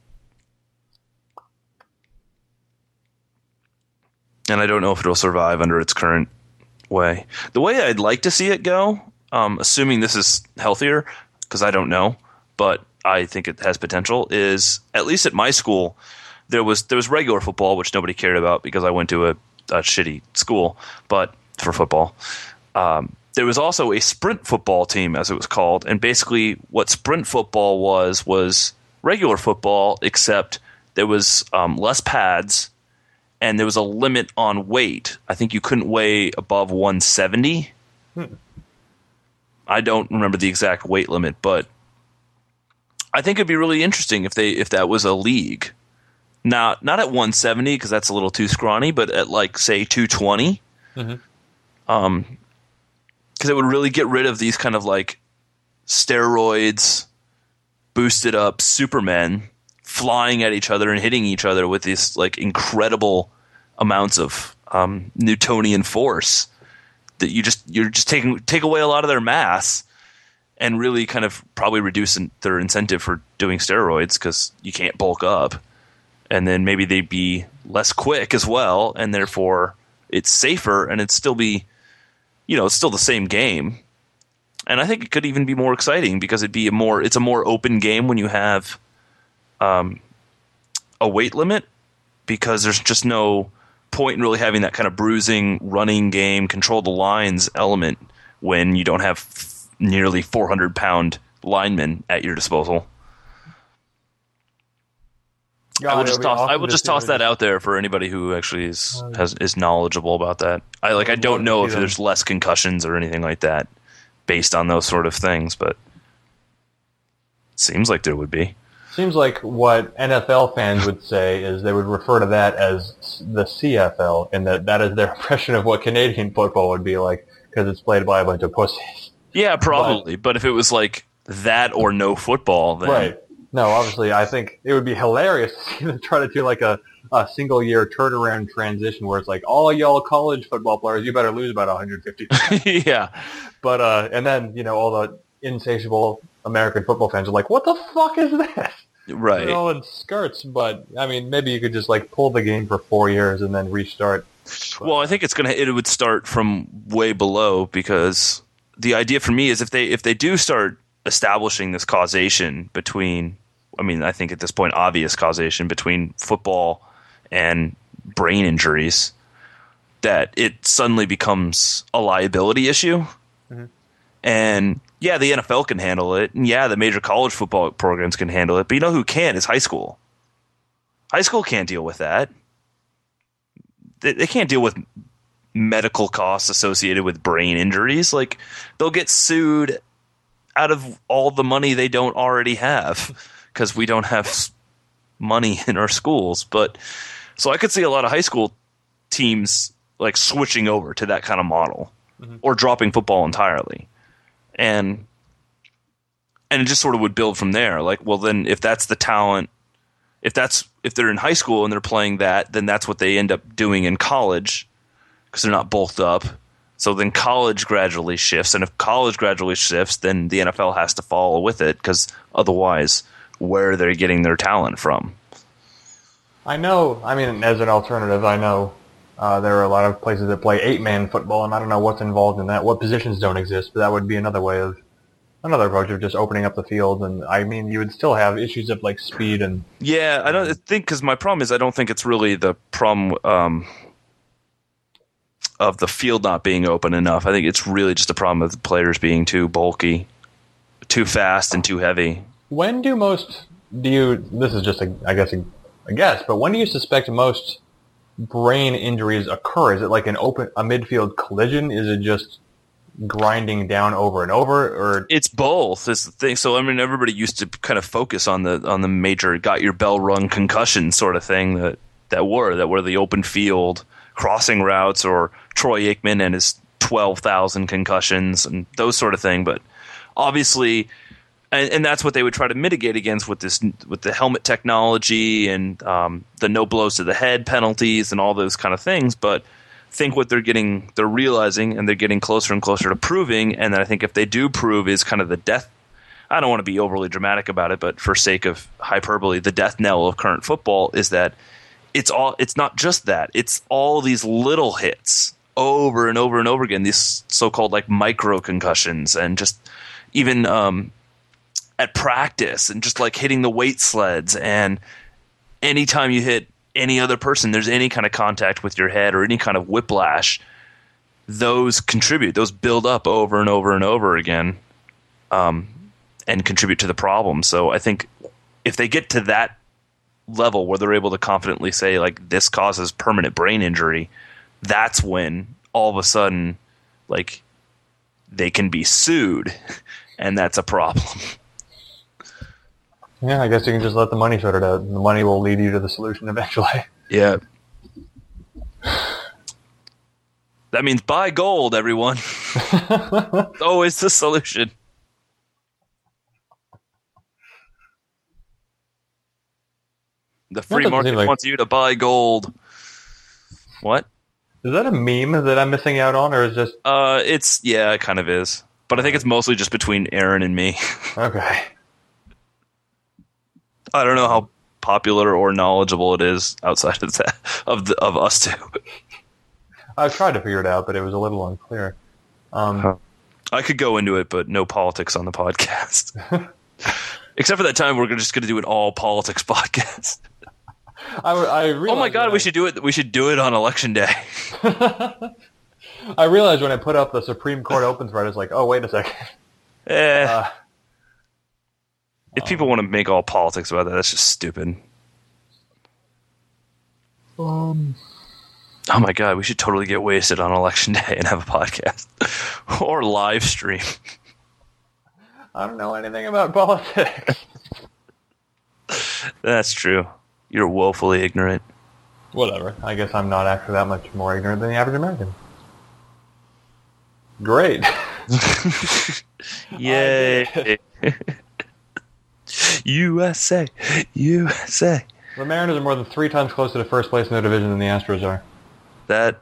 And I don't know if it'll survive under its current way. The way I'd like to see it go, um, assuming this is healthier, because I don't know, but I think it has potential, is at least at my school, there was there was regular football, which nobody cared about because I went to a, a shitty school, but for football. Um, there was also a sprint football team, as it was called, and basically what sprint football was was regular football, except there was um, less pads, and there was a limit on weight. I think you couldn't weigh above one seventy. Hmm. I don't remember the exact weight limit, but I think it'd be really interesting if they if that was a league. Not not at one seventy because that's a little too scrawny, but at like say two twenty. Mm-hmm. Um, because it would really get rid of these kind of like steroids, boosted up supermen flying at each other and hitting each other with these like incredible amounts of um, Newtonian force that you just you're just taking take away a lot of their mass and really kind of probably reduce in, their incentive for doing steroids because you can't bulk up, and then maybe they'd be less quick as well, and therefore it's safer and it'd still be, you know, it's still the same game. And I think it could even be more exciting because it'd be a more it's a more open game when you have um, a weight limit, because there's just no point in really having that kind of bruising, running game, control the lines element when you don't have f- nearly four hundred pound linemen at your disposal. God, I will just toss. Awesome I will just toss that out there for anybody who actually is has is knowledgeable about that. I like. I don't know if there's less concussions or anything like that based on those sort of things, but it seems like there would be. Seems like what N F L fans would say is they would refer to that as the C F L, and that that is their impression of what Canadian football would be like because it's played by a bunch of pussies. Yeah, probably. But, but if it was like that or no football, then right. No, obviously, I think it would be hilarious to see them try to do like a, a single year turnaround transition where it's like, all y'all college football players, you better lose about one hundred fifty. Yeah. But, uh, and then, you know, all the insatiable American football fans are like, what the fuck is this? Right. They're all in skirts, but, I mean, maybe you could just like pull the game for four years and then restart. But, well, I think it's going to, it would start from way below, because the idea for me is if they, if they do start establishing this causation between, I mean, I think at this point, obvious causation between football and brain injuries, that it suddenly becomes a liability issue. Mm-hmm. And yeah, the N F L can handle it. And yeah, the major college football programs can handle it. But you know who can is high school. High school can't deal with that. They, they can't deal with medical costs associated with brain injuries. Like, they'll get sued out of all the money they don't already have because we don't have money in our schools. But so I could see a lot of high school teams like switching over to that kind of model, mm-hmm. or dropping football entirely. And and it just sort of would build from there. Like, well, then if that's the talent, if that's if they're in high school and they're playing that, then that's what they end up doing in college because they're not bulked up. So then college gradually shifts, and if college gradually shifts, then the N F L has to follow with it, because otherwise, where are they getting their talent from? I know, I mean, as an alternative, I know uh, there are a lot of places that play eight-man football, and I don't know what's involved in that, what positions don't exist, but that would be another way of, another approach of just opening up the field, and I mean, you would still have issues of, like, speed and... Yeah, I don't think, because my problem is I don't think it's really the problem... Um, of the field not being open enough. I think it's really just a problem of the players being too bulky, too fast, and too heavy. When do most, do you, this is just, a, I guess, a, a guess, but when do you suspect most brain injuries occur? Is it like an open, a midfield collision? Is it just grinding down over and over? Or it's both, is the thing. So, I mean, everybody used to kind of focus on the on the major got your bell rung concussion sort of thing that, that were, that were the open field crossing routes, or Troy Aikman and his twelve thousand concussions and those sort of thing. But obviously, and, and that's what they would try to mitigate against with this, with the helmet technology and um, the no blows to the head penalties and all those kind of things. But I think what they're getting, they're realizing, and they're getting closer and closer to proving. And then I think if they do prove is kind of the death, I don't want to be overly dramatic about it, but for sake of hyperbole, the death knell of current football is that It's all. It's not just that. It's all these little hits over and over and over again. These so-called like micro concussions, and just even um, at practice, and just like hitting the weight sleds. And anytime you hit any other person, there's any kind of contact with your head or any kind of whiplash. Those contribute. Those build up over and over and over again, um, and contribute to the problem. So I think if they get to that level where they're able to confidently say, like, this causes permanent brain injury, that's when all of a sudden, like, they can be sued, and that's a problem. Yeah, I guess you can just let the money sort it out, and the money will lead you to the solution eventually. Yeah. That means buy gold, everyone. Always the solution. The free market like... wants you to buy gold. What? Is that a meme that I'm missing out on, or is just... Uh, it's, yeah, it kind of is. But I think it's mostly just between Aaron and me. Okay. I don't know how popular or knowledgeable it is outside of that, of, the, of us two. I've tried to figure it out, but it was a little unclear. Um, huh. I could go into it, but no politics on the podcast. Except for that time, we're just going to do an all politics podcast. I, I oh my god, we I, should do it. We should do it on election day. I realized when I put up the Supreme Court opens right, I was like, oh wait a second. Eh. Uh, if um, people want to make all politics about that, that's just stupid. Um. Oh my god, we should totally get wasted on election day and have a podcast or live stream. I don't know anything about politics. That's true. You're woefully ignorant. Whatever. I guess I'm not actually that much more ignorant than the average American. Great. Yay. U S A. U S A. The Mariners are more than three times closer to first place in their division than the Astros are. That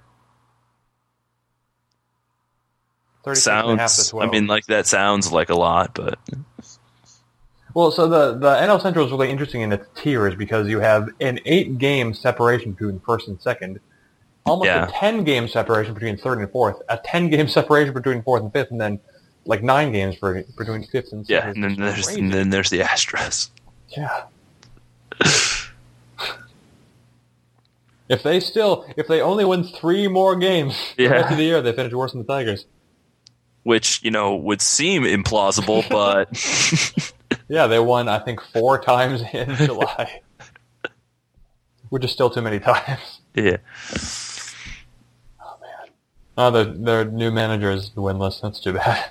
sounds, I mean, like, that sounds like a lot, but... Well, so the, the N L Central is really interesting in its tiers because you have an eight-game separation between first and second, almost yeah. a ten-game separation between third and fourth, a ten-game separation between fourth and fifth, and then, like, nine games for, between fifth and sixth. Yeah, and then there's, and then there's the Astros. Yeah. If they still, if they only win three more games yeah. the rest of the year, they finish worse than the Tigers. Which, you know, would seem implausible, but... yeah, they won, I think, four times in July. Which is still too many times. Yeah. Oh, man. Oh, their, their new manager is winless. That's too bad.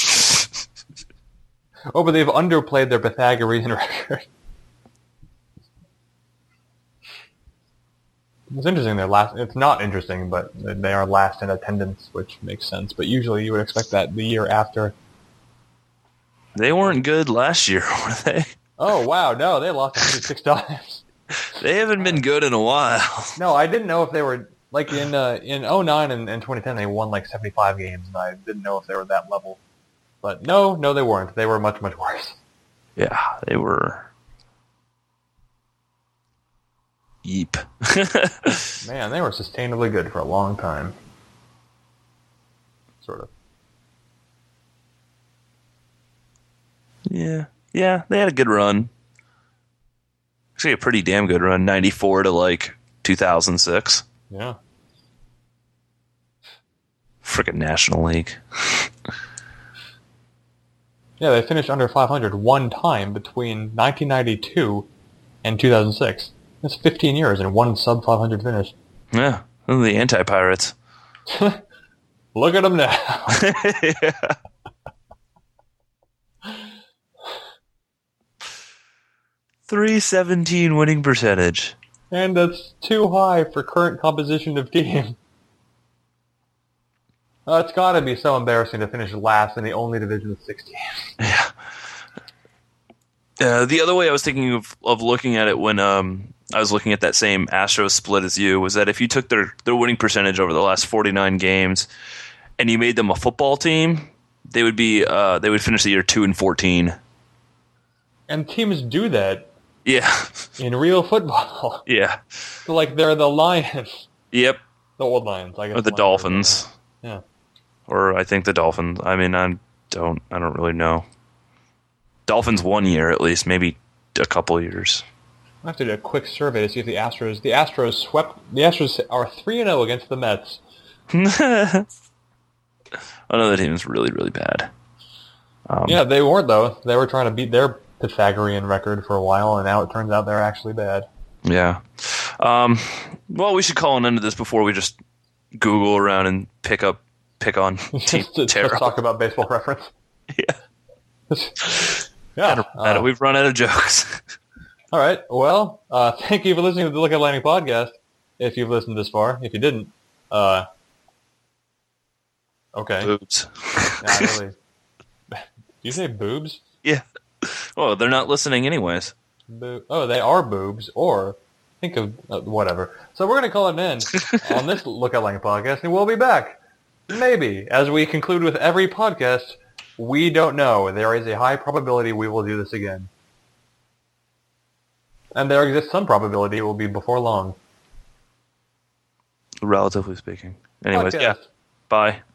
Oh, but they've underplayed their Pythagorean record. It's interesting. They're last. It's not interesting, but they are last in attendance, which makes sense. But usually, you would expect that the year after. They weren't good last year, were they? Oh wow, no, they lost one hundred six times. They haven't been good in a while. No, I didn't know if they were like in uh, in oh nine and, and twenty ten. They won like seventy-five games, and I didn't know if they were that level. But no, no, they weren't. They were much, much worse. Yeah, they were. Yeep. Man, they were sustainably good for a long time. Sort of. Yeah. Yeah, they had a good run. Actually, a pretty damn good run. ninety-four to, like, two thousand six. Yeah. Frickin' National League. Yeah, they finished under five hundred one time between nineteen ninety-two and two thousand six. That's fifteen years and one sub five hundred finish. Yeah, those are the anti-Pirates. Look at them now. Yeah. three seventeen winning percentage. And that's too high for current composition of team. Uh, it's got to be so embarrassing to finish last in the only division with six teams. Yeah. Uh, the other way I was thinking of, of looking at it when um, I was looking at that same Astros split as you was that if you took their, their winning percentage over the last forty-nine games and you made them a football team, they would be uh, they would finish the year two and fourteen. And teams do that. Yeah. In real football. Yeah. Like they're the Lions. Yep. The old Lions, I guess. Or the Dolphins. Yeah. Or I think the Dolphins. I mean, I don't I don't really know. Dolphins one year at least, maybe a couple years. I have to do a quick survey to see if the Astros the Astros swept the Astros are three and oh against the Mets. I know that team is really, really bad. Um, yeah, they weren't though. They were trying to beat their Pythagorean record for a while, and now it turns out they're actually bad. Yeah. Um, well, we should call an end to this before we just Google around and pick up, pick on Team let's, Terrell. let's talk about Baseball Reference. Yeah. yeah. Out of- out of- uh, we've run out of jokes. all right. Well, uh, thank you for listening to the Look at Lightning podcast. If you've listened this far, if you didn't, uh, okay. Boobs. Not really. You say boobs? Yeah. Well, they're not listening anyways. Bo- oh, they are boobs, or think of uh, whatever. So we're going to call it an end on this Look at Lightning podcast, and we'll be back. Maybe. As we conclude with every podcast, we don't know. There is a high probability we will do this again. And there exists some probability it will be before long. Relatively speaking. Anyways, Podcast. yeah. Bye.